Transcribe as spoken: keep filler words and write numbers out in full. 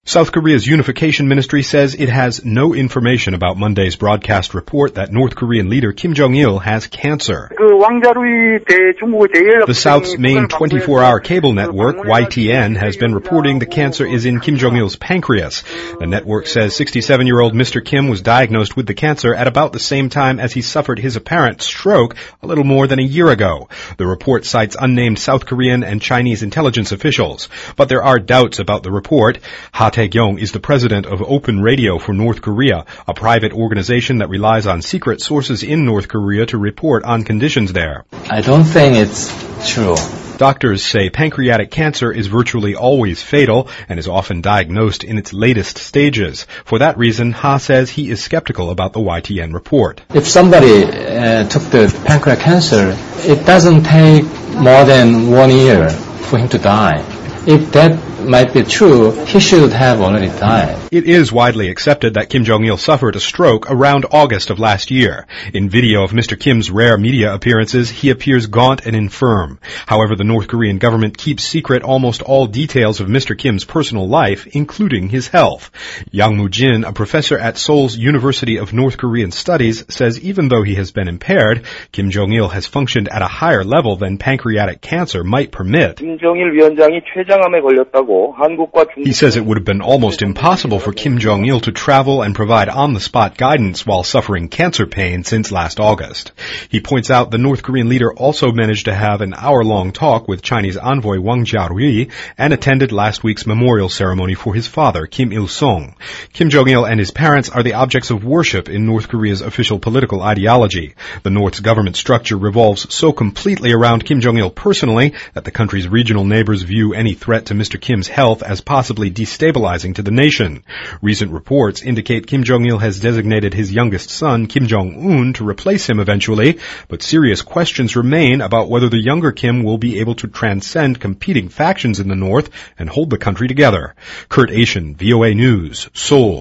South Korea's Unification Ministry says it has no information about Monday's broadcast report that North Korean leader Kim Jong-il has cancer. The South's main twenty-four hour cable network, Y T N, has been reporting the cancer is in Kim Jong-il's pancreas. The network says sixty-seven-year-old Mister Kim was diagnosed with the cancer at about the same time as he suffered his apparent stroke a little more than a year ago. The report cites unnamed South Korean and Chinese intelligence officials. But there are doubts about the report. Ha Tae-kyung is the president of Open Radio for North Korea, a private organization that relies on secret sources in North Korea to report on conditions there. I don't think it's true. Doctors say pancreatic cancer is virtually always fatal and is often diagnosed in its latest stages. For that reason, Ha says he is skeptical about the Y T N report. If somebody uh, took the pancreatic cancer, it doesn't take more than one year for him to die. If that might be true, he should have already died. It is widely accepted that Kim Jong-il suffered a stroke around August of last year. In video of Mister Kim's rare media appearances, he appears gaunt and infirm. However, the North Korean government keeps secret almost all details of Mister Kim's personal life, including his health. Yang Mu-jin, a professor at Seoul's University of North Korean Studies, says even though he has been impaired, Kim Jong-il has functioned at a higher level than pancreatic cancer might permit. He says it would have been almost impossible for Kim Jong-il to travel and provide on-the-spot guidance while suffering cancer pain since last August. He points out the North Korean leader also managed to have an hour-long talk with Chinese envoy Wang Jiarui and attended last week's memorial ceremony for his father, Kim Il-sung. Kim Jong-il and his parents are the objects of worship in North Korea's official political ideology. The North's government structure revolves so completely around Kim Jong-il personally that the country's regional neighbors view any threat to Mister Kim's health as possibly destabilizing to the nation. Recent reports indicate Kim Jong-il has designated his youngest son, Kim Jong-un, to replace him eventually, but serious questions remain about whether the younger Kim will be able to transcend competing factions in the North and hold the country together. Kurt Asian, V O A News, Seoul.